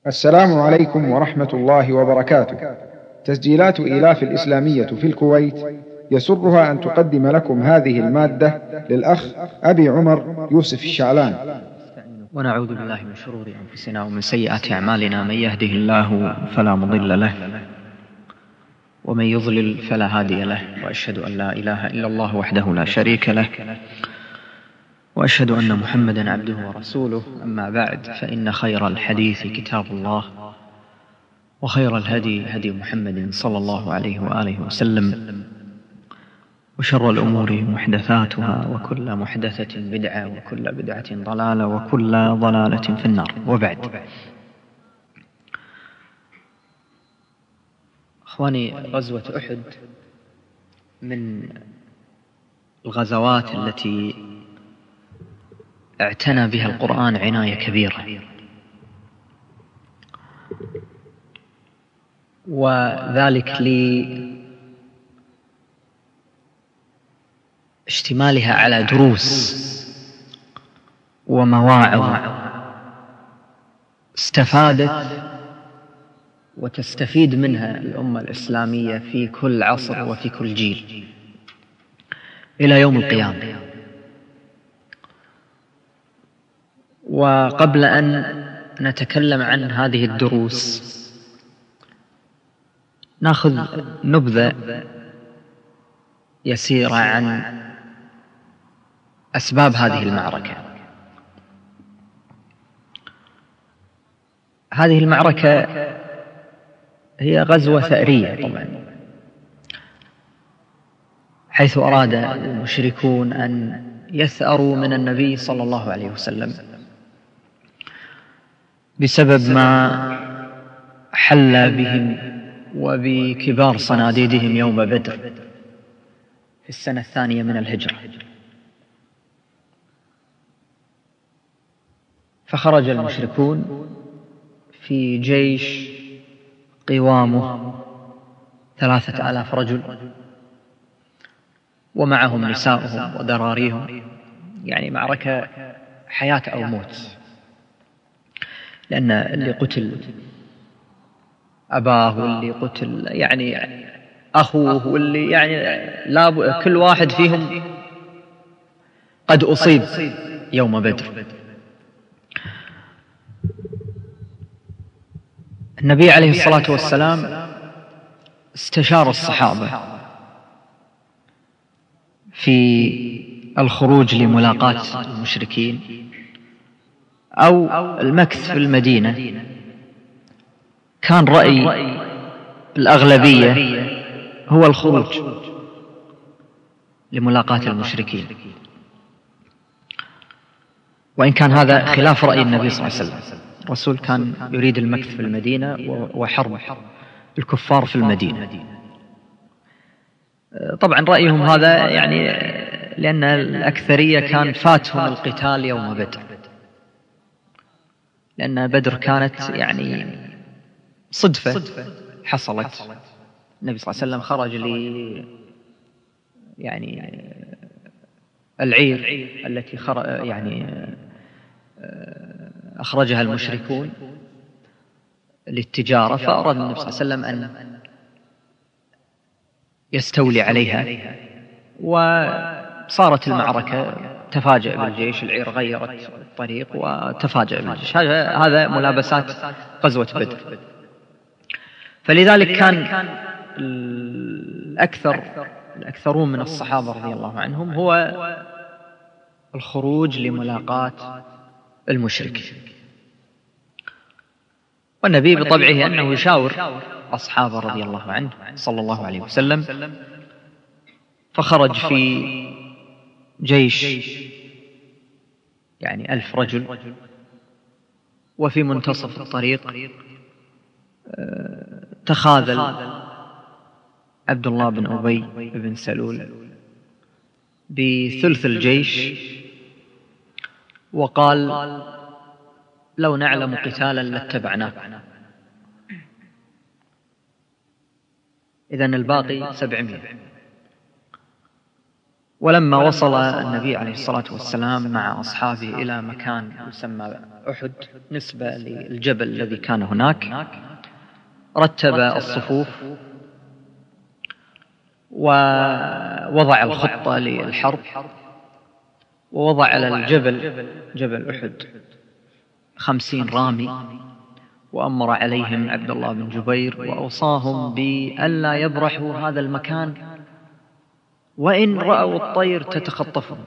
السلام عليكم ورحمة الله وبركاته. تسجيلات إيلاف الإسلامية في الكويت يسرها أن تقدم لكم هذه المادة للأخ أبي عمر يوسف الشعلان. ونعوذ بالله من شرور أنفسنا ومن سيئات أعمالنا، من يهده الله فلا مضل له ومن يضلل فلا هادي له، وأشهد أن لا إله إلا الله وحده لا شريك له، وأشهد أن محمدا عبده ورسوله. أما بعد، فإن خير الحديث كتاب الله، وخير الهدي هدي محمد صلى الله عليه وآله وسلم، وشر الأمور محدثاتها، وكل محدثة بدعة، وكل بدعة ضلالة، وكل ضلالة في النار. وبعد، أخواني، غزوة أحد من الغزوات التي اعتنى بها القرآن عناية كبيرة، وذلك لاشتمالها على دروس ومواعظ استفادت وتستفيد منها الأمة الإسلامية في كل عصر وفي كل جيل إلى يوم القيامة. وقبل أن نتكلم عن هذه الدروس، نأخذ نبذة يسيرة عن أسباب هذه المعركة. هذه المعركة هي غزوة ثأرية طبعا، حيث أراد المشركون أن يثأروا من النبي صلى الله عليه وسلم بسبب ما حل بهم وبكبار صناديدهم يوم بدر في السنة الثانية من الهجرة. فخرج المشركون في جيش قوامه 3000 رجل، ومعهم نساؤهم وذراريهم، يعني معركة حياة أو موت، لأن اللي قتل أباه، واللي قتل يعني أخوه، واللي يعني كل واحد فيهم قد أصيب يوم بدر. النبي عليه الصلاة والسلام استشار الصحابة في الخروج لملاقاة المشركين أو المكث في المدينة. كان رأي الأغلبية هو الخروج لملاقاة المشركين، وإن كان هذا خلاف رأي النبي صلى الله عليه وسلم. الرسول كان يريد المكث في المدينة وحرب الكفار في المدينة. طبعا رأيهم هذا يعني لأن الأكثرية كان فاتهم القتال يوم بدر، لأن بدر كانت يعني صدفة حصلت. النبي صلى الله عليه وسلم خرج يعني العير التي أخرجها المشركون للتجارة، فأراد النبي صلى الله عليه وسلم أن يستولي عليها، وصارت المعركة. تفاجأ بالجيش، العير غيرت الطريق وتفاجأ بالجيش. هذا ملابسات غزوة بدر. فلذلك كان الأكثرون من الصحابة رضي الله عنهم هو الخروج لملاقاة المشركين. والنبي بطبعه أنه يشاور أصحابه رضي الله عنه صلى الله عليه وسلم، فخرج في جيش يعني 1000 رجل، وفي منتصف الطريق تخاذل عبد الله بن أبي بن سلول بثلث الجيش، وقال: لو نعلم قتالا لاتبعناك. إذن الباقي 700. ولما وصل النبي عليه الصلاة والسلام مع أصحابه إلى مكان يسمى أحد نسبة للجبل الذي كان هناك، رتب الصفوف ووضع الخطة للحرب، ووضع على الجبل جبل أحد 50 رامي، وأمر عليهم عبد الله بن جبير وأوصاهم بألا يبرحوا هذا المكان وإن رأوا الطير تتخطفهم.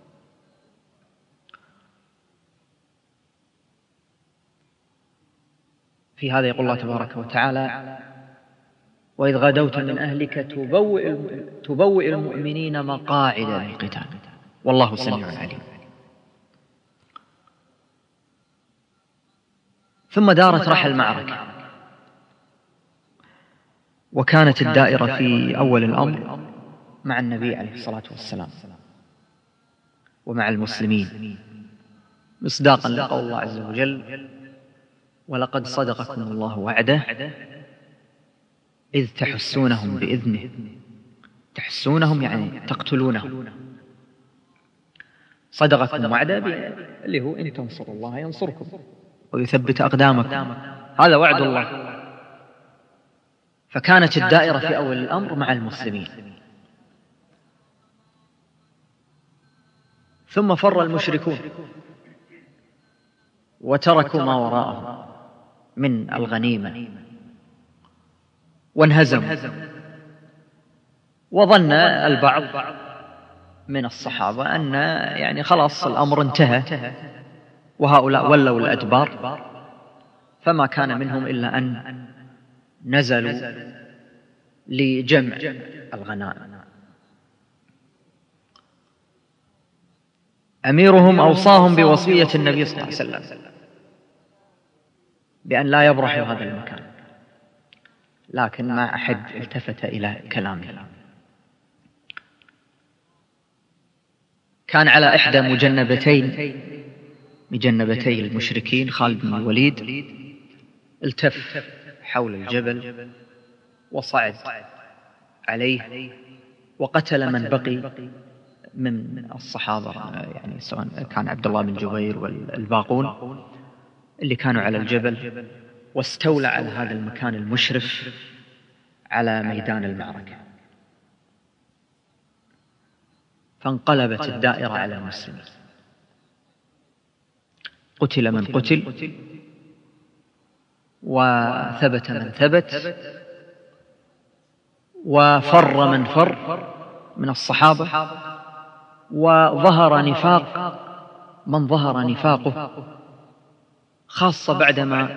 في هذا يقول الله تبارك وتعالى: وإذ غدوت من أهلك تبوئ المؤمنين مقاعد للقتال والله سميع عليم. ثم دارت رحى المعركة، وكانت الدائرة في أول الأمر مع النبي عليه الصلاة والسلام ومع المسلمين، مصداقا لقول الله عز وجل: ولقد صدقكم الله وعده إذ تحسونهم بإذنه. تحسونهم يعني تقتلونهم. صدقكم وعده اللي هو إن تنصروا الله ينصركم ويثبت أقدامكم، هذا وعد الله. فكانت الدائرة في أول الأمر مع المسلمين، ثم فر المشركون وتركوا ما وراءهم من الغنيمة وانهزموا، وظن البعض من الصحابة أن يعني خلاص الأمر انتهى وهؤلاء ولوا الأدبار، فما كان منهم إلا أن نزلوا لجمع الغنائم. أميرهم أوصاهم بوصية النبي صلى الله عليه وسلم بأن لا يبرحوا هذا المكان، لكن ما أحد التفت إلى كلامه. كان على إحدى مجنبتي المشركين خالد بن الوليد، التف حول الجبل وصعد عليه وقتل من بقي من الصحابة، يعني سواء كان عبد الله بن جبير والباقون اللي كانوا على الجبل، واستولى على هذا المكان المشرف على ميدان المعركة. فانقلبت الدائرة على المسلمين، قتل من قتل وثبت من ثبت، وفر من فر من الصحابة، وظهر نفاق من ظهر نفاقه، خاصة بعدما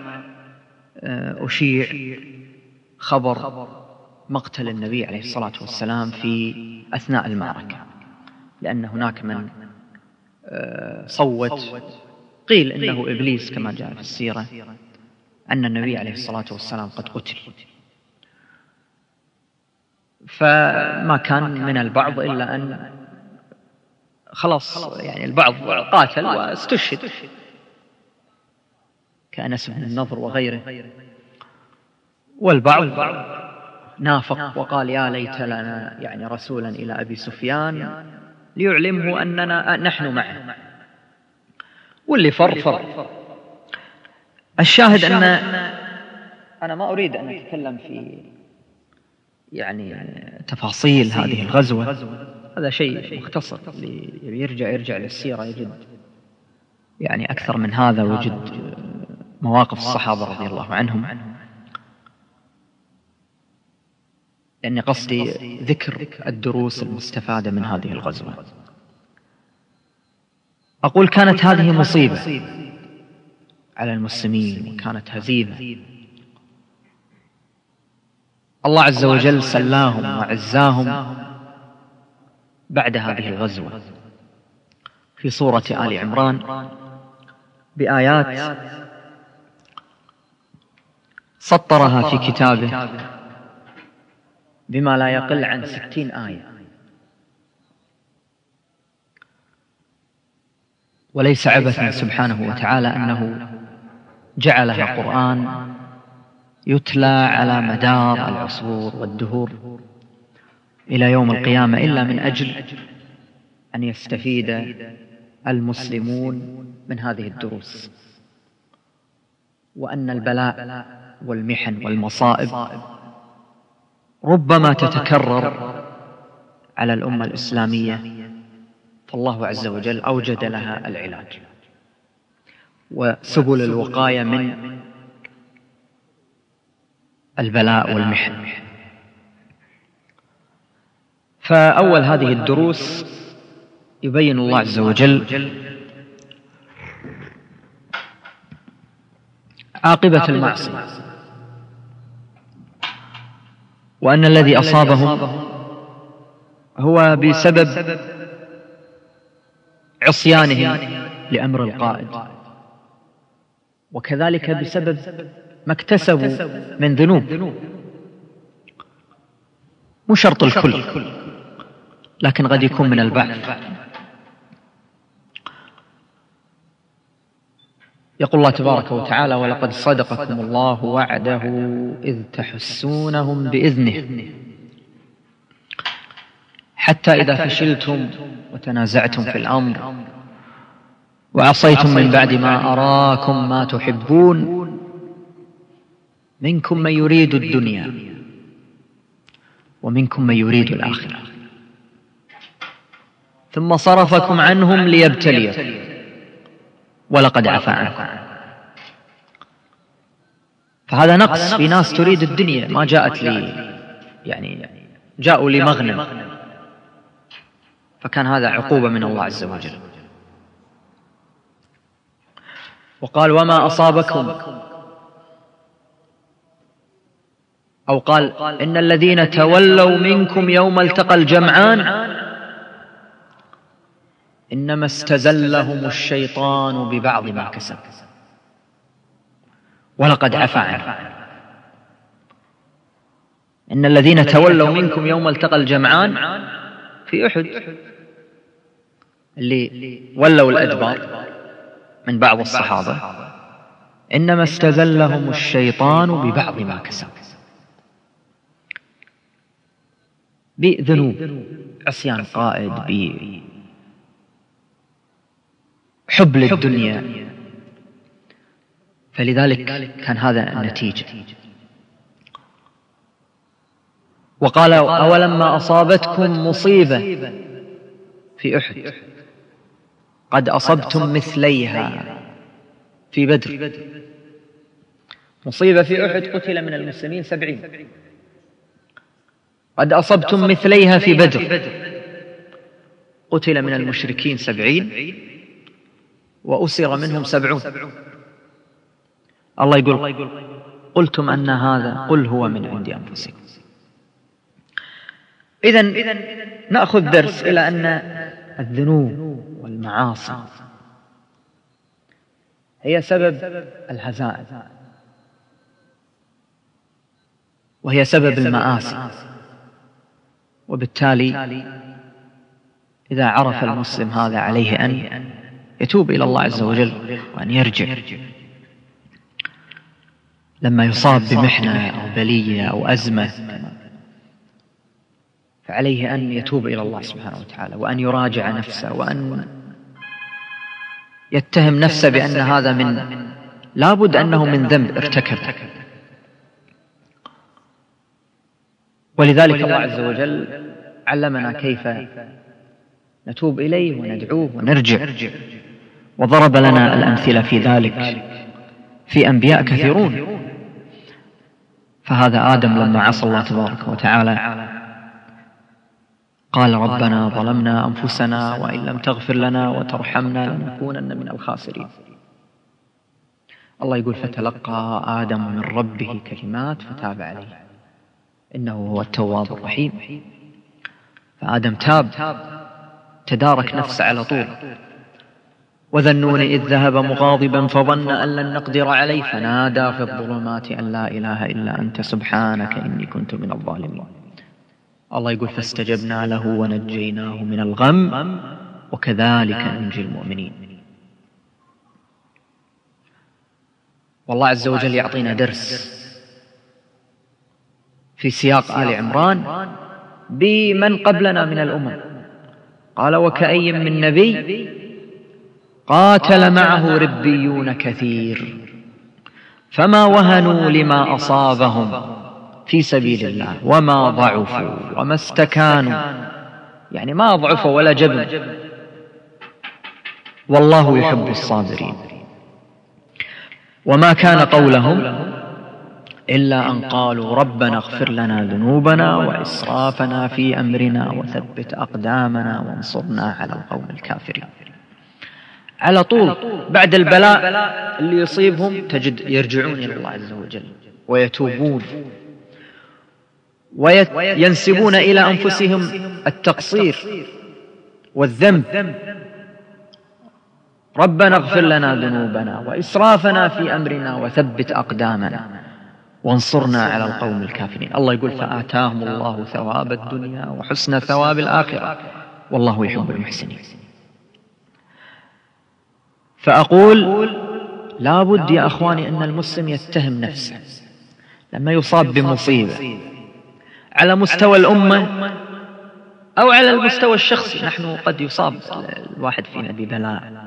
أشيع خبر مقتل النبي عليه الصلاة والسلام في أثناء المعركة، لأن هناك من صوت، قيل إنه إبليس كما جاء في السيرة، أن النبي عليه الصلاة والسلام قد قتل. فما كان من البعض إلا أن خلاص يعني البعض قاتل واستشهد كأنس بن النضر وغيره، والبعض نافق وقال يا ليت لنا يعني رسولا إلى أبي سفيان ليعلمه أننا نحن معه، واللي فر. الشاهد أن أنا ما أريد أن أتكلم في يعني تفاصيل هذه الغزوة، هذا شيء مختصر، اللي يرجع للسيرة يجد يعني أكثر من هذا، ويجد مواقف الصحابة رضي الله عنهم. لأن قصدي ذكر الدروس المستفادة من هذه الغزوة. أقول كانت هذه مصيبة على المسلمين، وكانت هزيمة. الله عز وجل سلاهم وعزاهم بعد هذه الغزوة في سورة آل عمران بآيات سطرها في كتابه بما لا يقل عن 60 آية. وليس عبثا سبحانه وتعالى أنه جعلها قرآن يتلى على مدار العصور والدهور إلى يوم القيامة، إلا من أجل أن يستفيد المسلمون من هذه الدروس، وأن البلاء والمحن والمصائب ربما تتكرر على الأمة الإسلامية، فالله عز وجل أوجد لها العلاج وسبل الوقاية من البلاء والمحن. فأول هذه الدروس يبين الله عز وجل عاقبة المعصية، وأن الذي أصابهم هو بسبب عصيانهم لأمر القائد، وكذلك بسبب ما اكتسبوا من ذنوب، مو شرط الكل، لكن قد يكون من البعض. يقول الله تبارك وتعالى: ولقد صدقكم الله وعده إذ تحسونهم بإذنه حتى إذا فشلتم وتنازعتم في الأمر وعصيتم من بعد ما أراكم ما تحبون منكم من يريد الدنيا ومنكم من يريد الآخرة ثم صرفكم عنهم ليبتليكم ولقد عفا عنكم. فهذا نقص، في ناس تريد الدنيا ما جاءت لي، يعني جاءوا لمغنم، فكان هذا عقوبة من الله عز وجل. وقال: وما أصابكم، أو قال: إن الذين تولوا منكم يوم التقى الجمعان إنما استزلهم الشيطان ببعض ما كسب ولقد عفا عنهم. إن الذين تولوا منكم يوم التقى الجمعان في أحد، اللي ولوا الأدبار من بعض الصحابة، إنما استزلهم الشيطان ببعض ما كسب، بذنوب، عصيان قائد، بحب للدنيا، فلذلك كان هذا النتيجة. وقال: أولما أصابتكم مصيبة في أحد قد أصبتم مثليها في بدر. مصيبة في أحد قتل من المسلمين 70، قد أصبتم مثليها في بدر، قتل من المشركين 70 وأسر منهم 70. الله يقول: قلتم أن هذا، قل هو من عند أنفسكم. إذن نأخذ درس إلى أن الذنوب والمعاصي هي سبب الهزائم، وهي سبب المآسي، وبالتالي إذا عرف المسلم هذا عليه أن يتوب إلى الله عز وجل وأن يرجع. لما يصاب بمحنة أو بلية أو أزمة فعليه أن يتوب إلى الله سبحانه وتعالى، وأن يراجع نفسه، وأن يتهم نفسه بأن هذا لابد أنه من ذنب ارتكب. ولذلك الله عز وجل علمنا كيف نتوب إليه وندعوه ونرجع، وضرب لنا الأمثلة في ذلك في أنبياء كثيرون. فهذا آدم لما عصى الله تبارك وتعالى قال: ربنا ظلمنا أنفسنا وإن لم تغفر لنا وترحمنا لنكونن من الخاسرين. الله يقول: فتلقى آدم من ربه كلمات فتاب عليه إنه هو التواب الرحيم. فآدم تاب، تدارك نفسه على طول. وذا النون إذ ذهب مغاضبا فظن أن لن نقدر عليه فنادى في الظلمات أن لا إله إلا أنت سبحانك إني كنت من الظالمين. الله يقول: فاستجبنا له ونجيناه من الغم وكذلك ننجي المؤمنين. والله عز وجل يعطينا درس في سياق آل عمران بمن قبلنا من الأمم، قال: وكأي من نبي قاتل معه ربيون كثير فما وهنوا لما أصابهم في سبيل الله وما ضعفوا وما استكانوا، يعني ما ضعفوا ولا جبن، والله يحب الصابرين. وما كان قولهم إلا أن قالوا ربنا اغفر لنا ذنوبنا وإسرافنا في أمرنا وثبت أقدامنا وانصرنا على القوم الكافرين. على طول بعد البلاء اللي يصيبهم تجد يرجعون إلى الله عز وجل ويتوبون وينسبون إلى أنفسهم التقصير والذنب. ربنا اغفر لنا ذنوبنا وإسرافنا في أمرنا وثبت أقدامنا وانصرنا على القوم الكافرين. الله يقول: فآتاهم الله ثواب الدنيا وحسن ثواب الآخرة والله يحب المحسنين. فأقول لا بد يا أخواني أن المسلم يتهم نفسه لما يصاب بمصيبة على مستوى الأمة أو على المستوى الشخصي. نحن قد يصاب الواحد فينا ببلاء،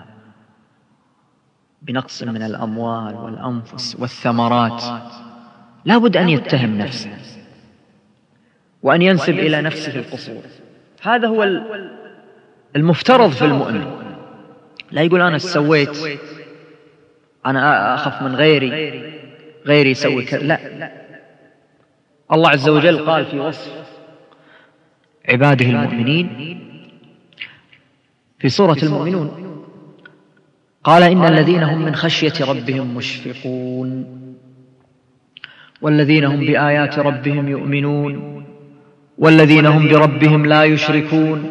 بنقص من الأموال والأنفس والثمرات، لا بد أن يتهم نفسه وأن ينسب إلى نفسه القصور. هذا هو المفترض في المؤمن. لا يقول أنا سويت، أنا أخف من غيري يسوي كذا. لا، الله عز وجل قال في وصف عباده المؤمنين في سورة المؤمنون، قال: إن الذين هم من خشية ربهم مشفقون والذين هم بآيات ربهم يؤمنون والذين هم بربهم لا يشركون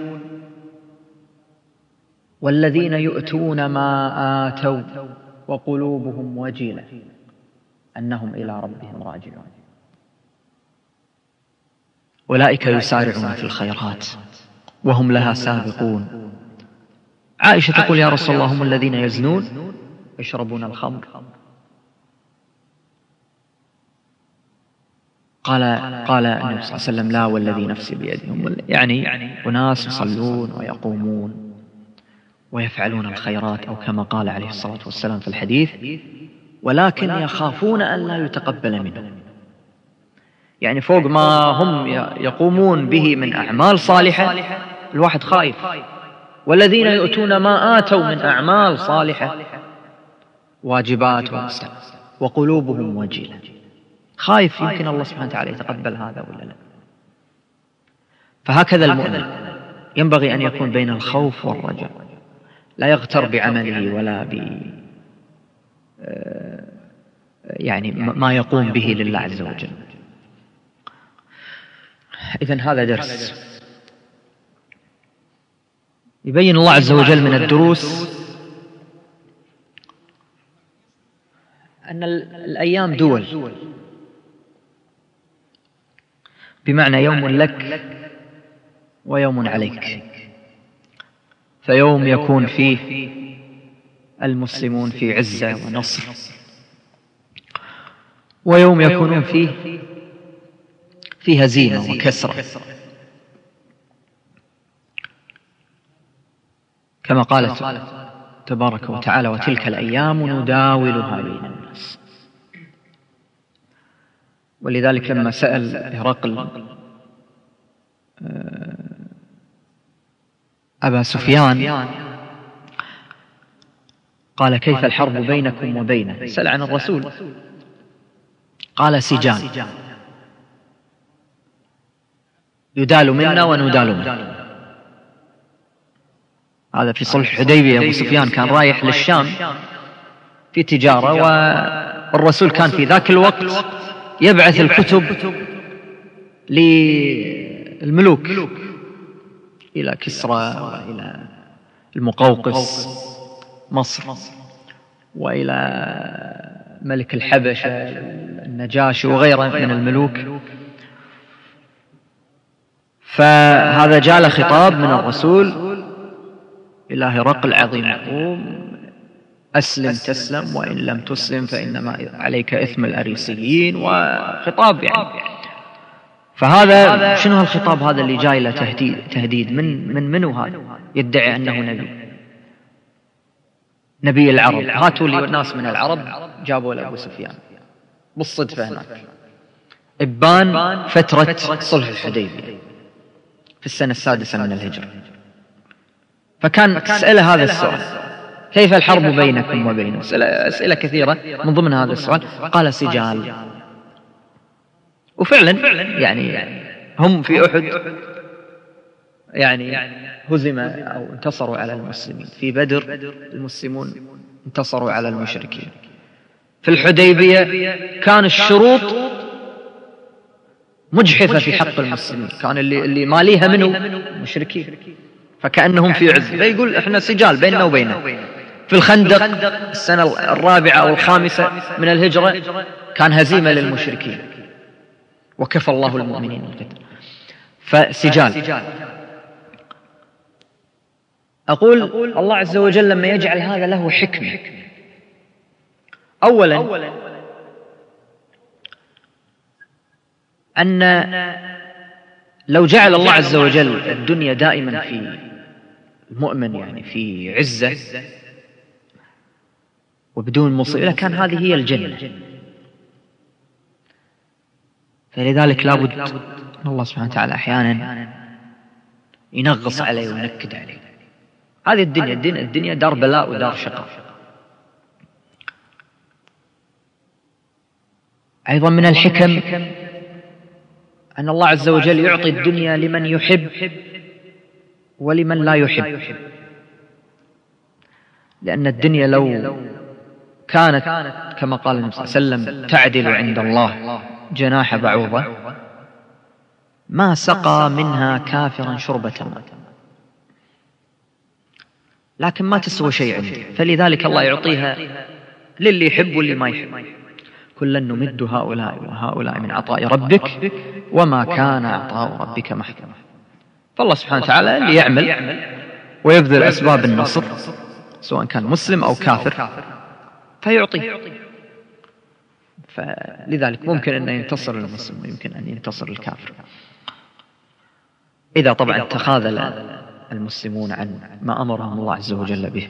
والذين يؤتون ما آتوا وقلوبهم وجلة أنهم إلى ربهم راجعون أولئك يسارعون في الخيرات وهم لها سابقون. عائشة تقول: يا رسول الله هم الذين يزنون يشربون الخمر. قال النبي صلى الله عليه وسلم: لا والذي نفسي بيدهم، يعني أناس يصلون ويقومون ويفعلون الخيرات، أو كما قال عليه الصلاة والسلام في الحديث: ولكن يخافون أن لا يتقبل منهم. يعني فوق ما هم يقومون به من أعمال صالحة الواحد خائف. والذين يؤتون ما آتوا من أعمال صالحة واجبات ومستحب وقلوبهم وجلة، خايف يمكن الله سبحانه وتعالى يتقبل هذا ولا لا. فهكذا المؤمن ينبغي أن يكون بين الخوف والرجاء، لا يغتر بعمله ولا يعني ما يقوم به لله عز وجل. إذن هذا درس يبين الله عز وجل من الدروس أن الأيام دول، بمعنى يوم لك ويوم عليك. فيوم يكون فيه المسلمون في عزة ونصر، ويوم يكونون فيه في هزيمة وكسرة، كما قال تبارك وتعالى: وتلك الأيام نداولها بين الناس. ولذلك لما سأل هرقل أبا سفيان قال: كيف الحرب بينكم وبينه؟ سأل عن الرسول، قال: سجال، يدال منا وندال منه. هذا في صلح الحديبية. أبو سفيان كان رايح للشام في تجارة، والرسول كان في ذاك الوقت يبعث الكتب للملوك، إلى كسرى وإلى المقوقس مصر وإلى ملك الحبشة النجاشي وغيره من الملوك. فهذا جاء خطاب من الرسول إلى هرقل عظيم: قوم أسلم تسلم وإن لم تسلم فإنما عليك إثم الأريسيين، وخطاب يعني. فهذا شنو هالخطاب هذا اللي جاي له تهديد من منو هذا يدعي أنه نبي العرب؟ هاتوا لي ناس من العرب جابوا لأبو سفيان بالصدفة هناك إبان فترة صلح الحديبية في السنة 6 من الهجرة. فكان تسأله هذا السؤال: كيف الحرب بينكم وبينه؟ أسئلة كثيرة من ضمن هذا السؤال. قال: سجال. وفعلا يعني هم في أحد يعني هزم أو انتصروا على المسلمين. في بدر المسلمون انتصروا على المشركين. في الحديبية كان الشروط مجحفة في حق المسلمين، كان اللي ماليها منه المشركين، فكأنهم في عز. فيقول احنا سجال بيننا وبينه. في الخندق السنة 4 أو 5 من الهجرة كان هزيمة للمشركين وكفى الله المؤمنين القتال. فسجال. أقول الله عز وجل لما يجعل هذا له حكمة. أولا أن لو جعل الله عز وجل الدنيا دائما في المؤمن يعني في عزة وبدون مصيبة كان هذه هي الجنة. فلذلك لابد أن الله سبحانه وتعالى أحيانا ينغص عليه وينكد عليه. هذه الدنيا دار بلاء ودار شقاء. أيضا من الحكم أن الله عز وجل يعطي الدنيا لمن يحب ولمن لا يحب، لأن الدنيا لو كانت كما قال النبي صلى الله عليه وسلم تعدل عند الله جناح بعوضة ما سقى منها كافرا شربة ماء، لكن ما تسوى شيء عنده. فلذلك الله يعطيها للي يحب واللي ما يحب. كلا نمد هؤلاء وهؤلاء من عطاء ربك وما كان عطاء ربك محكما. فالله سبحانه وتعالى اللي يعمل ويبذل أسباب النصر سواء كان مسلم أو كافر فيعطي. فلذلك ممكن أن ينتصر المسلم ويمكن أن ينتصر الكافر إذا طبعا تخاذل المسلمون عن ما أمرهم الله عز وجل به.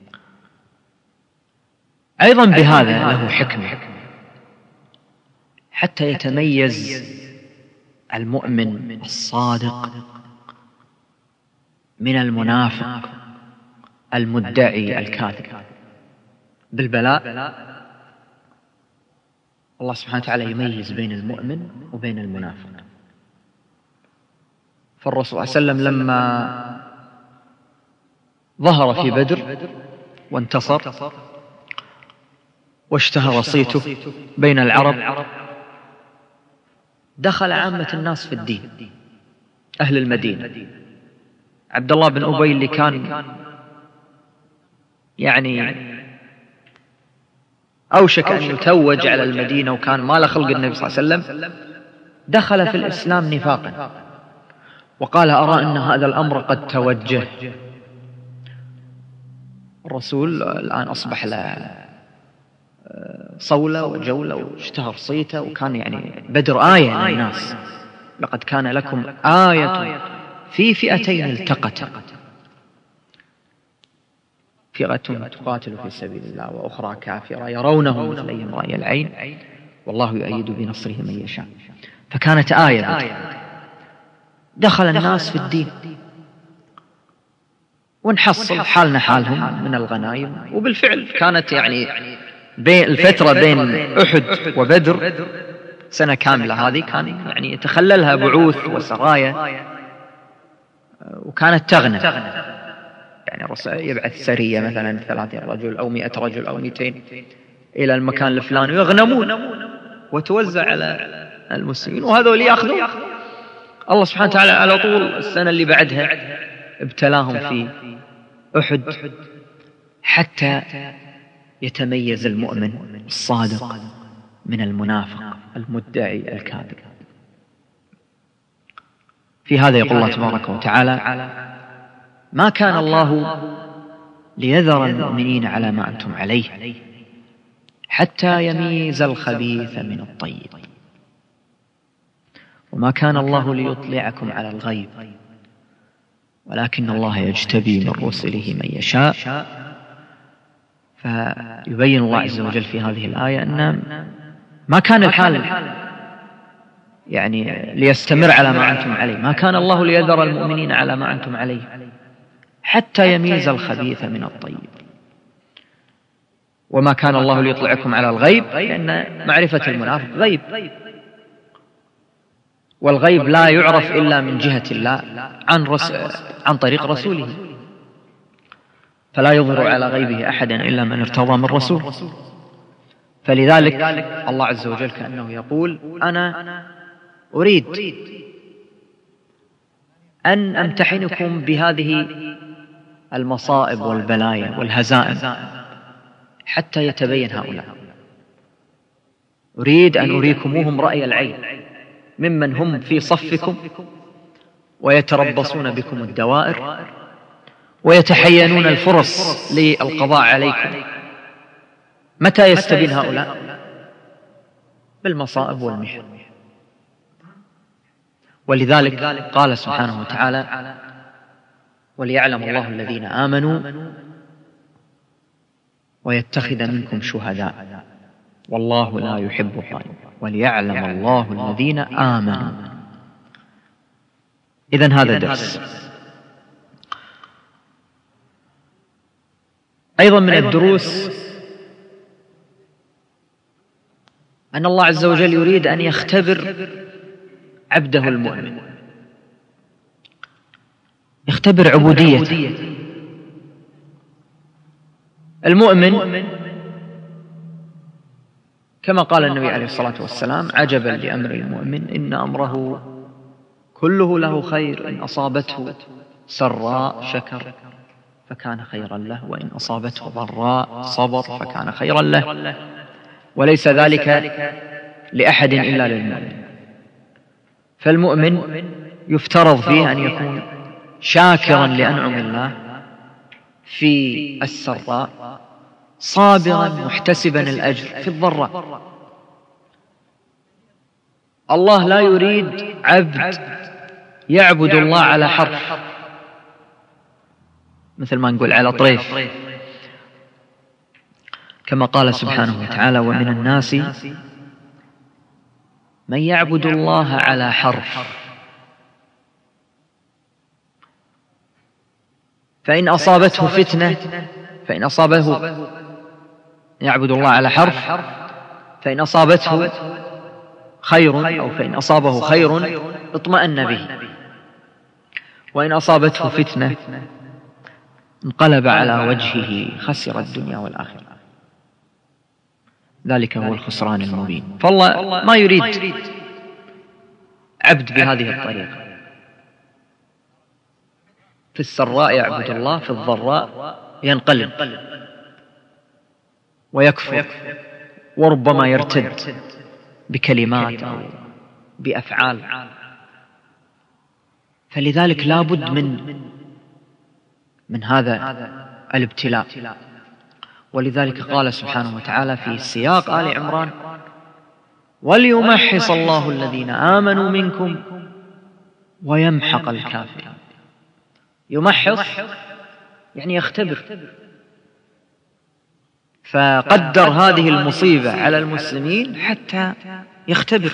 أيضا بهذا له حكمة حتى يتميز المؤمن الصادق من المنافق المدعي الكاذب. بالبلاء الله سبحانه وتعالى يميز بين المؤمن وبين المنافق. فالرسول صلى الله عليه وسلم لما ظهر في بدر وانتصر واشتهر صيته بين العرب دخل عامة الناس في الدين، أهل المدينة. عبد الله بن أبي اللي كان يعني أوشك أن يتوج على المدينة وكان ما له خلق النبي صلى الله عليه وسلم دخل في الإسلام نفاقا وقال: أرى أن هذا الأمر قد توجه. الرسول الآن أصبح له صولة وجولة واشتهر صيته، وكان يعني بدر آية للناس. لقد كان لكم آية في فئتين التقتا، فئة تقاتل في سبيل الله وأخرى كافرة يرونهم مثليهم رأي العين والله يؤيد بنصره من يشاء. فكانت آية بدر. دخل الناس في الدين ونحصل حالنا حالهم من الغنائم. وبالفعل كانت يعني الفترة بين أحد وبدر سنة كاملة، هذه كان يعني يتخللها بعوث وسرايا وكانت تغنى. يعني الرسول يبعث سرية مثلا 30 رجل أو 100 رجل أو 200 إلى المكان الفلاني ويغنمون وتوزع على المسلمين، وهذول يأخذوا. الله سبحانه وتعالى على طول السنة اللي بعدها ابتلاهم في أحد حتى يتميز المؤمن الصادق من المنافق المدعي الكاذب. في هذا يقول الله تبارك وتعالى: ما كان الله ليذر المؤمنين على ما أنتم عليه حتى يميز الخبيث من الطيب وما كان الله ليطلعكم على الغيب ولكن الله يجتبي من رسله من يشاء. فيبين الله عز وجل في هذه الآية أن ما كان الحال يعني ليستمر على ما أنتم عليه، ما كان الله ليذر المؤمنين على ما أنتم عليه حتى يميز الخبيث من الطيب. وما كان الله ليطلعكم على الغيب لأن معرفة المنافق غيب، والغيب لا يعرف إلا من جهة الله عن طريق رسوله، فلا يظهر على غيبه أحدا إلا من ارتضى من رسول. فلذلك الله عز وجل كأنه يقول أنا أريد أن أمتحنكم بهذه المصائب والبلايا والهزائم حتى يتبين هؤلاء. أريد أن أريكموهم رأي العين ممن هم في صفكم ويتربصون بكم الدوائر ويتحينون الفرص للقضاء عليكم. متى يستبين هؤلاء؟ بالمصائب والمحن. ولذلك قال سبحانه وتعالى وليعلم الله الذين آمنوا ويتخذ منكم شهداء والله لا يحب الظالمين وليعلم الله الذين آمنوا. إذن هذا درس. أيضا من الدروس أن الله عز وجل يريد أن يختبر عبده المؤمن، يختبر عبوديته. المؤمن كما قال النبي عليه الصلاة والسلام عجبا لأمر المؤمن إن أمره كله له خير إن أصابته سراء شكر فكان خيرا له وإن أصابته ضراء صبر فكان خيرا له وليس ذلك لأحد إلا للمؤمن. فالمؤمن يفترض فيه أن يكون شاكرا لأنعم الله في السراء صابرا محتسبا الأجر في الضراء. الله لا يريد عبد يعبد الله على حرف، مثل ما نقول على طريف، كما قال سبحانه وتعالى ومن الناس من يعبد الله على حرف فإن أصابته فتنة فإن أصابه يعبد الله على حرف فإن أصابته خير أو فإن أصابه خير اطمأن به وإن أصابته فتنة انقلب على وجهه خسر الدنيا والآخرة. ذلك هو الخسران المبين. فالله ما يريد عبد بهذه الطريقة، في السراء يعبد الله في الضراء ينقلب ويكفر وربما يرتد بكلمات أو بأفعال. فلذلك لا بد من هذا الابتلاء. ولذلك قال سبحانه وتعالى في سياق آل عمران وليمحص الله الذين آمنوا منكم ويمحق الكافرين. يمحص يعني يختبر، فقدر هذه المصيبة على المسلمين حتى يختبر.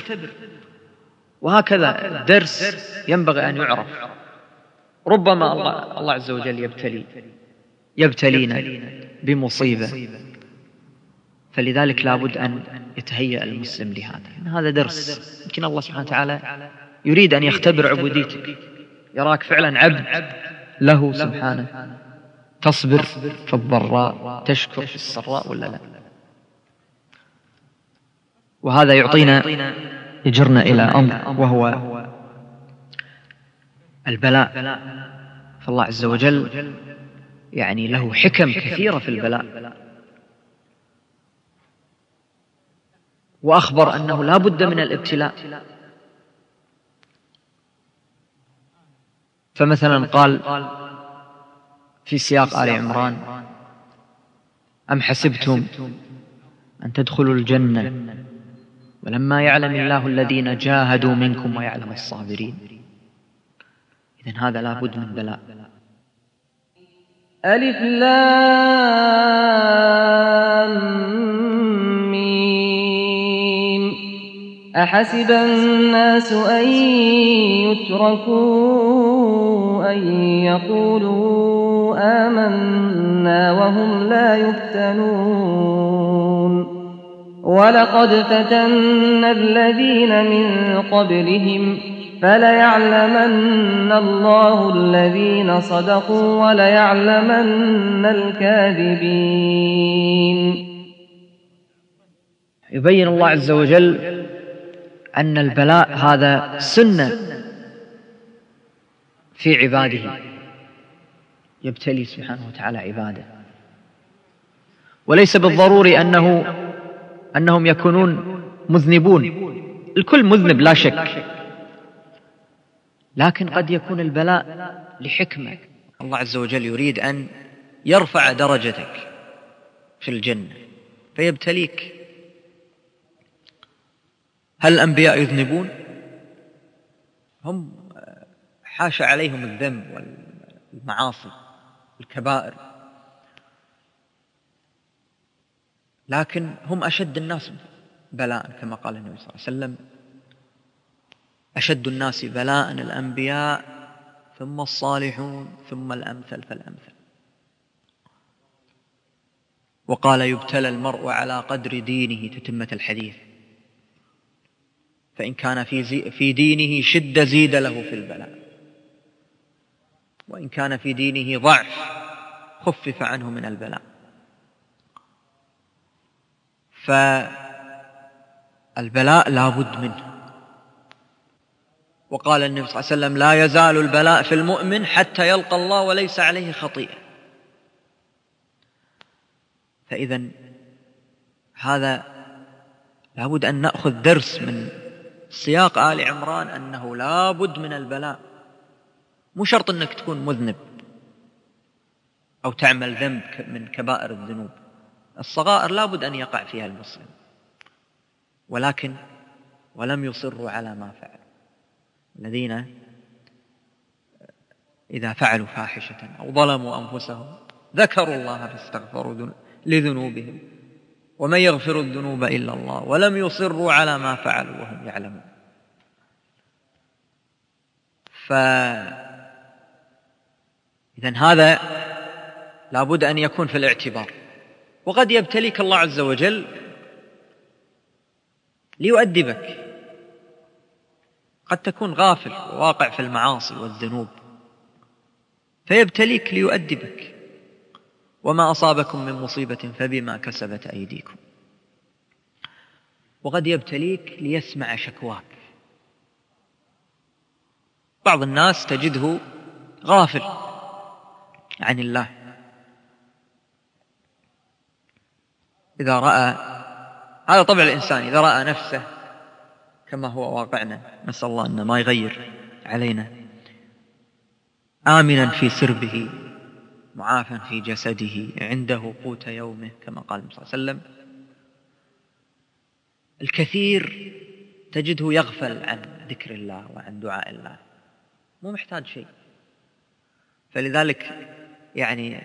وهكذا درس ينبغي أن يعرف. ربما الله عز وجل يبتلينا بمصيبة، فلذلك لابد أن يتهيأ المسلم لهذا. هذا درس. يمكن الله سبحانه وتعالى يريد أن يختبر عبوديتك، يراك فعلا عبد له سبحانه، تصبر في الضراء تشكر في السراء ولا لا. وهذا يجرنا إلى أمر وهو البلاء. فالله عز وجل يعني له حكم كثيرة في البلاء، وأخبر أنه لا بد من الابتلاء. فمثلا قال في سياق آل عمران أم حسبتم أن تدخلوا الجنة ولما يعلم الله الذين جاهدوا منكم ويعلم الصابرين. إذن هذا لا بد من بلاء. ألف لام ميم أحسب الناس أن يتركوا أن يقولوا آمنا وهم لا يفتنون ولقد فتنا الذين من قبلهم فليعلمن الله الذين صدقوا وليعلمن الكاذبين. يبين الله عز وجل أن البلاء هذا سنة في عباده، يبتلي سبحانه وتعالى عباده، وليس بالضروري أنهم يكونون مذنبون، الكل مذنب لا شك، لكن قد يكون البلاء لحكمة. الله عز وجل يريد أن يرفع درجتك في الجنة فيبتليك. هل الأنبياء يذنبون؟ هم حاشا عليهم الذنب والمعاصي الكبائر، لكن هم أشد الناس بلاء كما قال النبي صلى الله عليه وسلم: أشد الناس بلاء الأنبياء ثم الصالحون ثم الأمثل فالأمثل. وقال: يبتلى المرء على قدر دينه، تتمة الحديث، فإن كان في دينه شدة زيد له في البلاء، وإن كان في دينه ضعف خفف عنه من البلاء. فالبلاء لا بد منه. وقال النبي صلى الله عليه وسلم: لا يزال البلاء في المؤمن حتى يلقى الله وليس عليه خطيئة. فإذن هذا لا بد أن نأخذ درس من سياق آل عمران، أنه لا بد من البلاء. مو شرط أنك تكون مذنب أو تعمل ذنب من كبائر الذنوب، الصغائر لا بد أن يقع فيها المسلم، ولكن ولم يصروا على ما فعلوا. الذين إذا فعلوا فاحشة أو ظلموا أنفسهم ذكروا الله فاستغفروا لذنوبهم ومن يغفر الذنوب إلا الله ولم يصروا على ما فعلوا وهم يعلمون. إذن هذا لابد أن يكون في الاعتبار. وقد يبتليك الله عز وجل ليؤدبك، قد تكون غافل وواقع في المعاصي والذنوب فيبتليك ليؤدبك. وما أصابكم من مصيبة فبما كسبت أيديكم. وقد يبتليك ليسمع شكواك. بعض الناس تجده غافل عن الله، إذا رأى، هذا طبع الإنسان، إذا رأى نفسه كما هو واقعنا، نسأل الله أن ما يغير علينا، آمنا في سربه معافا في جسده عنده قوت يومه كما قال النبي صلى الله عليه وسلم، الكثير تجده يغفل عن ذكر الله وعن دعاء الله، مو محتاج شيء. فلذلك يعني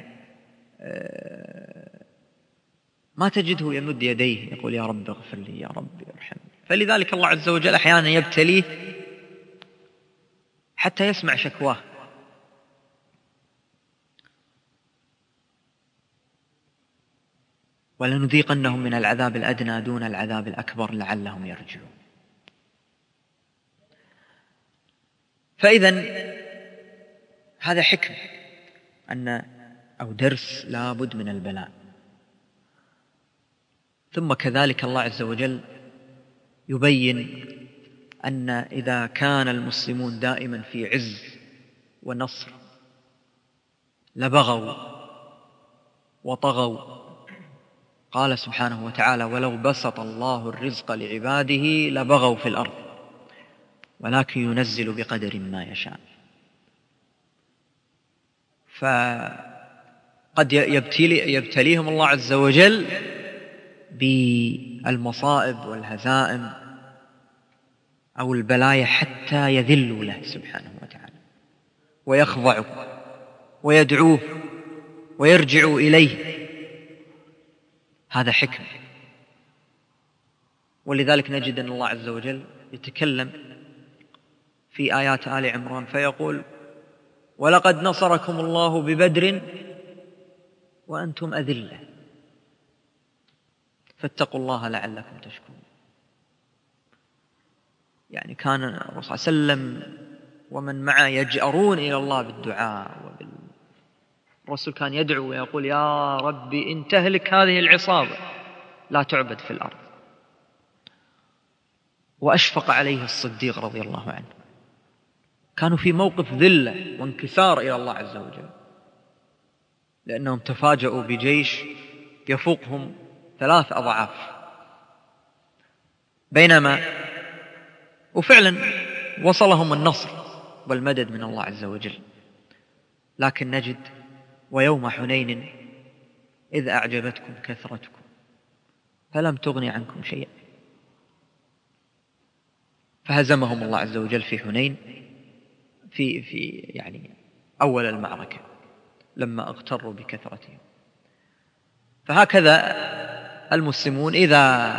ما تجده يمد يديه يقول يا رب اغفر لي يا رب ارحمني. فلذلك الله عز وجل أحيانا يبتليه حتى يسمع شكواه. ولنذيقنهم من العذاب الأدنى دون العذاب الأكبر لعلهم يرجعون. فإذن هذا حكم أو درس لا بد من البلاء. ثم كذلك الله عز وجل يبين أن إذا كان المسلمون دائما في عز ونصر لبغوا وطغوا. قال سبحانه وتعالى: ولو بسط الله الرزق لعباده لبغوا في الأرض ولكن ينزل بقدر ما يشاء. فقد يبتليهم الله عز وجل بالمصائب والهزائم أو البلايا حتى يذلوا له سبحانه وتعالى ويخضعوا ويدعوه ويرجعوا إليه. هذا حكم. ولذلك نجد أن الله عز وجل يتكلم في آيات آل عمران فيقول: ولقد نصركم الله ببدر وأنتم أذلة فاتقوا الله لعلكم تشكرون. يعني كان الرسول صلى الله عليه وسلم ومن معه يجأرون إلى الله بالدعاء الرسول كان يدعو ويقول: يا ربي إن تهلك هذه العصابة لا تعبد في الأرض. وأشفق عليه الصديق رضي الله عنه. كانوا في موقف ذلة وانكسار إلى الله عز وجل، لأنهم تفاجؤوا بجيش يفوقهم 3 أضعاف، بينما وفعلا وصلهم النصر والمدد من الله عز وجل. لكن نجد: ويوم حنين إذ أعجبتكم كثرتكم فلم تغن عنكم شيئا. فهزمهم الله عز وجل في حنين في يعني أول المعركة لما اغتروا بكثرتهم. فهكذا المسلمون إذا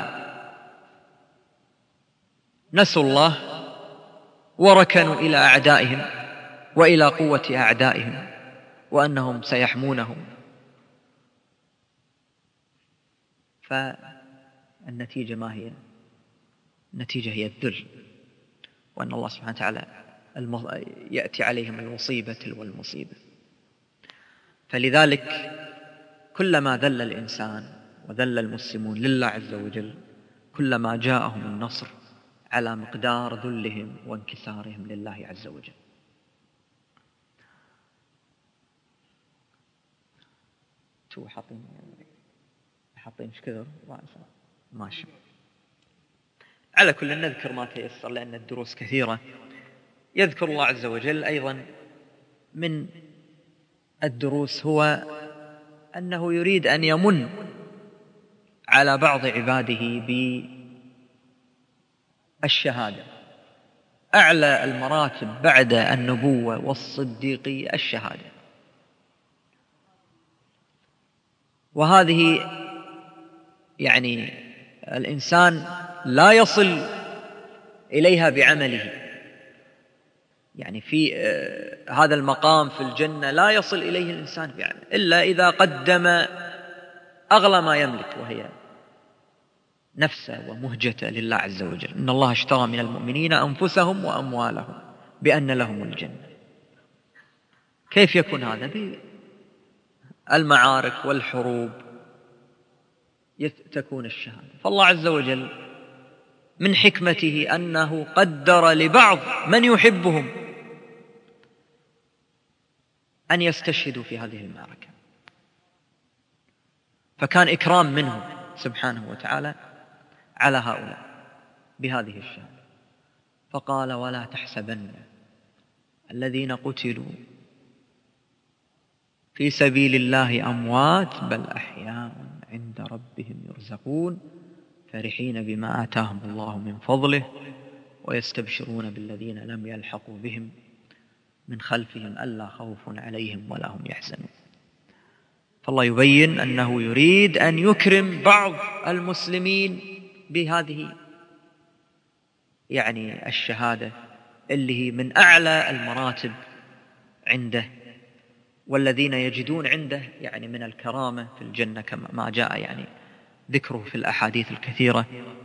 نسوا الله وركنوا إلى أعدائهم وإلى قوة أعدائهم وأنهم سيحمونهم، فالنتيجة ما هي؟ النتيجة هي الذل، وأن الله سبحانه وتعالى يأتي عليهم المصيبة تلو المصيبة. فلذلك كلما ذل الإنسان وذل المسلمون لله عز وجل كلما جاءهم النصر على مقدار ذلهم وانكسارهم لله عز وجل. حاطين ايش كثر ماشي. على كل نذكر ما تيسر لأن الدروس كثيرة. يذكر الله عز وجل أيضا من الدروس هو أنه يريد أن يمن على بعض عباده بالشهادة. أعلى المراتب بعد النبوة والصديقية الشهادة، وهذه يعني الإنسان لا يصل إليها بعمله. يعني في هذا المقام في الجنة لا يصل إليه الإنسان بعمله إلا إذا قدم أغلى ما يملك وهي نفسه ومهجته لله عز وجل. إن الله اشترى من المؤمنين أنفسهم وأموالهم بأن لهم الجنة. كيف يكون هذا؟ بالمعارك والحروب تكون الشهادة. فالله عز وجل من حكمته أنه قدر لبعض من يحبهم أن يستشهدوا في هذه المعركة، فكان إكرام منه سبحانه وتعالى على هؤلاء بهذه الشهادة. فقال: ولا تحسبن الذين قتلوا في سبيل الله أموات بل أحياء عند ربهم يرزقون فرحين بما آتاهم الله من فضله ويستبشرون بالذين لم يلحقوا بهم من خلفهم ألا خوف عليهم ولا هم يحزنون. فالله يبين أنه يريد أن يكرم بعض المسلمين بهذه يعني الشهادة اللي هي من أعلى المراتب عنده، والذين يجدون عنده يعني من الكرامة في الجنة كما ما جاء يعني ذكره في الأحاديث الكثيرة.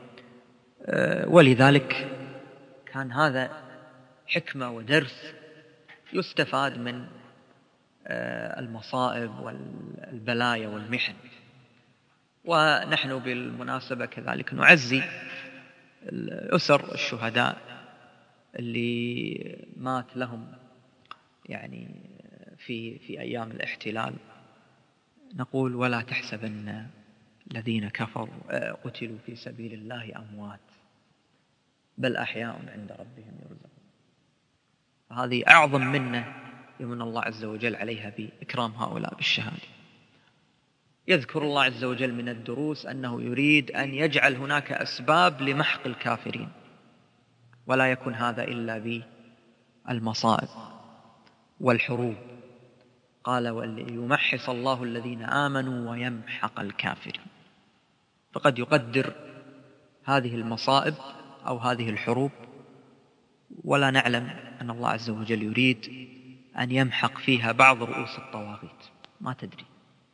ولذلك كان هذا حكمة ودرس يستفاد من المصائب والبلايا والمحن. ونحن بالمناسبة كذلك نعزي الأسر الشهداء اللي مات لهم يعني في أيام الاحتلال. نقول: ولا تحسبن الذين كفروا قتلوا في سبيل الله أموات بل أحياء عند ربهم يرزقون. هذه أعظم منة يمن الله عز وجل عليها بإكرام هؤلاء بالشهادة. يذكر الله عز وجل من الدروس أنه يريد أن يجعل هناك أسباب لمحق الكافرين. ولا يكون هذا إلا بالمصائب والحروب. قال وليمحص الله الذين آمنوا ويمحق الكافرين. فقد يقدر هذه المصائب أو هذه الحروب ولا نعلم أن الله عز وجل يريد أن يمحق فيها بعض رؤوس الطواغيت، ما تدري.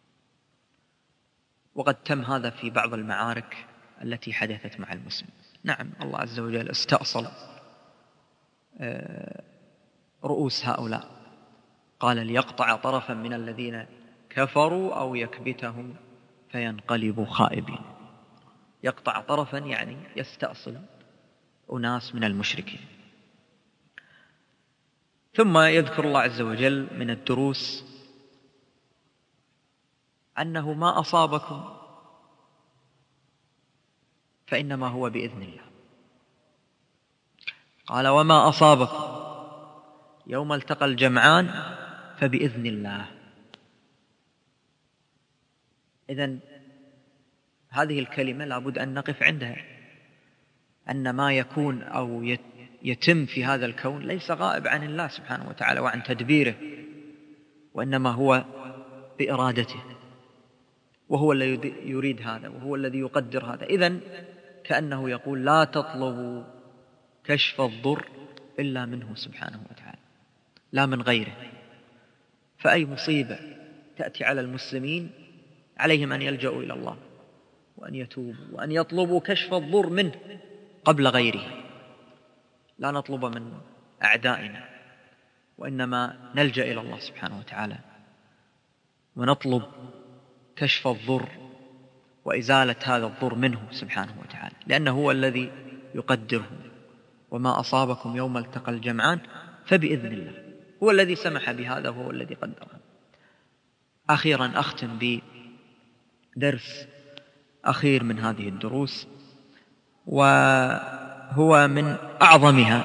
وقد تم هذا في بعض المعارك التي حدثت مع المسلمين. نعم، الله عز وجل استأصل رؤوس هؤلاء، قال ليقطع طرفا من الذين كفروا أو يكبتهم فينقلبوا خائبين. يقطع طرفا يعني يستأصل أناس من المشركين. ثم يذكر الله عز وجل من الدروس أنه ما أصابكم فإنما هو بإذن الله. قال وما أصابكم يوم التقى الجمعان فبإذن الله. إذن هذه الكلمة لابد أن نقف عندها، أن ما يكون أو يتم في هذا الكون ليس غائب عن الله سبحانه وتعالى وعن تدبيره، وإنما هو بإرادته، وهو الذي يريد هذا وهو الذي يقدر هذا. إذن كأنه يقول لا تطلبوا كشف الضر إلا منه سبحانه وتعالى، لا من غيره. فأي مصيبة تأتي على المسلمين عليهم أن يلجأوا إلى الله وأن يتوبوا وأن يطلبوا كشف الضر منه قبل غيره. لا نطلب من أعدائنا، وإنما نلجأ إلى الله سبحانه وتعالى ونطلب كشف الضر وإزالة هذا الضر منه سبحانه وتعالى، لأنه هو الذي يقدره. وما أصابكم يوم التقى الجمعان فبإذن الله، هو الذي سمح بهذا وهو الذي قدره. أخيرا أختم بدرس أخير من هذه الدروس، وهو من أعظمها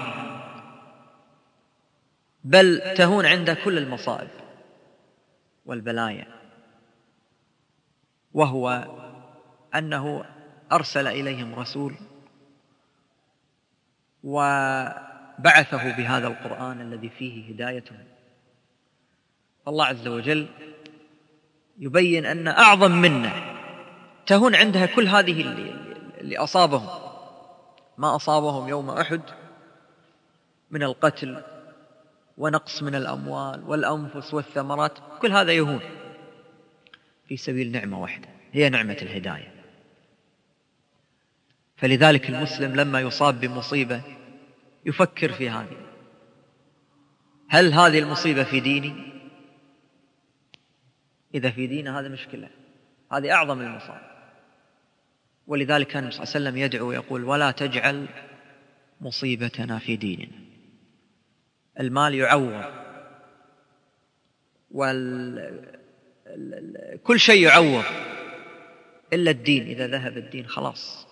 بل تهون عند كل المصائب والبلايا، وهو أنه أرسل إليهم رسول وبعثه بهذا القرآن الذي فيه هدايتهم. الله عز وجل يبين أن أعظم منا تهون عندها كل هذه اللي أصابهم. ما أصابهم يوم أحد من القتل ونقص من الأموال والأنفس والثمرات، كل هذا يهون في سبيل نعمة واحدة، هي نعمة الهداية. فلذلك المسلم لما يصاب بمصيبة يفكر في هذه، هل هذه المصيبة في ديني؟ إذا في دينه هذا مشكلة، هذه أعظم المصائب. ولذلك كان النبي صلى الله عليه وسلم يدعو ويقول ولا تجعل مصيبتنا في ديننا. المال يعوض كل شيء يعوض إلا الدين. إذا ذهب الدين خلاص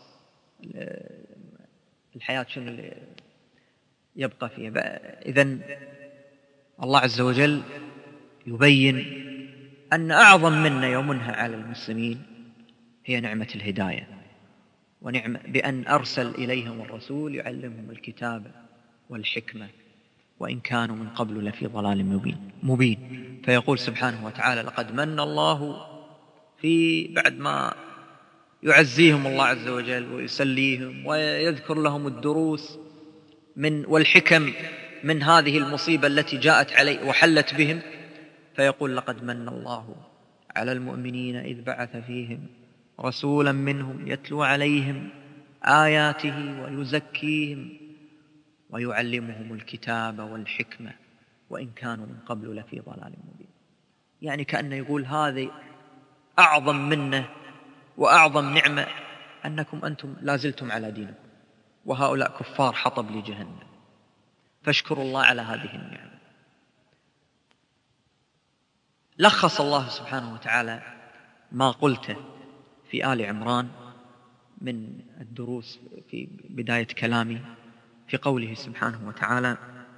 الحياة شنو اللي يبقى فيها؟ إذن الله عز وجل يبين أن أعظم منا يومها على المسلمين هي نعمة الهداية، ونعمة بأن أرسل إليهم الرسول يعلمهم الكتاب والحكمة وإن كانوا من قبل لفي ضلال مبين. فيقول سبحانه وتعالى لقد من الله في بعد ما يعزيهم الله عز وجل ويسليهم ويذكر لهم الدروس والحكم من هذه المصيبة التي جاءت عليه وحلت بهم، فيقول لقد من الله على المؤمنين إذ بعث فيهم رسولا منهم يتلو عليهم آياته ويزكيهم ويعلمهم الكتاب والحكمة وإن كانوا من قبل لفي ضلال مبين. يعني كأنه يقول هذه أعظم منه وأعظم نعمة أنكم أنتم لازلتم على دينكم، وهؤلاء كفار حطب لجهنم، فاشكروا الله على هذه النعمة. لخص الله سبحانه وتعالى ما قلته في آل عمران من الدروس في بداية كلامي في قوله سبحانه وتعالى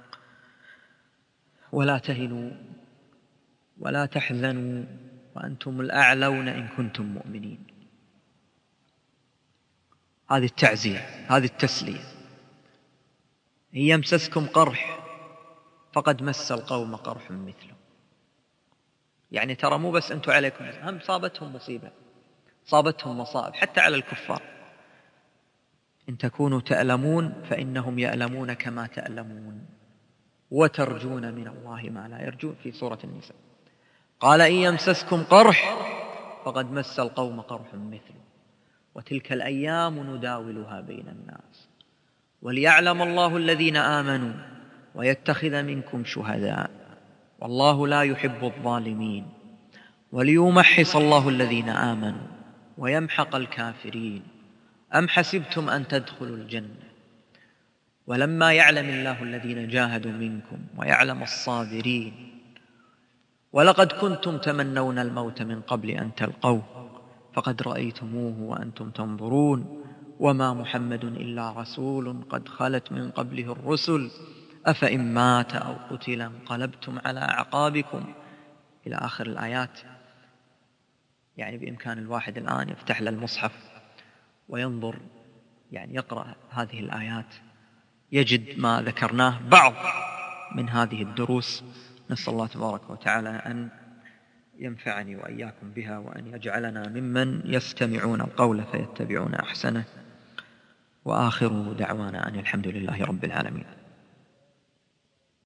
ولا تهنوا ولا تحزنوا وأنتم الأعلون إن كنتم مؤمنين. هذه التعزية، هذه التسلية. إن يمسسكم قرح فقد مس القوم قرح مثله. يعني ترى مو بس أنتم عليكم، هم صابتهم مصيبة، صابتهم مصائب حتى على الكفار. إن تكونوا تألمون فإنهم يألمون كما تألمون وترجون من الله ما لا يرجون، في سورة النساء. قال إن يمسسكم قرح فقد مس القوم قرح مثله وتلك الأيام نداولها بين الناس وليعلم الله الذين آمنوا ويتخذ منكم شهداء والله لا يحب الظالمين وليمحص الله الذين آمنوا ويمحق الكافرين أم حسبتم أن تدخلوا الجنة ولما يعلم الله الذين جاهدوا منكم ويعلم الصابرين ولقد كنتم تمنون الموت من قبل أن تلقوه فقد رأيتموه وأنتم تنظرون وما محمد إلا رسول قد خلت من قبله الرسل أفإن مات أو قتل انقلبتم على أعقابكم إلى آخر الآيات. يعني بإمكان الواحد الآن يفتح للمصحف وينظر، يعني يقرأ هذه الآيات، يجد ما ذكرناه بعض من هذه الدروس. نسأل الله تبارك وتعالى أن ينفعني وإياكم بها وأن يجعلنا ممن يستمعون القول فيتبعون أحسنه، وآخر دعوانا أن الحمد لله رب العالمين.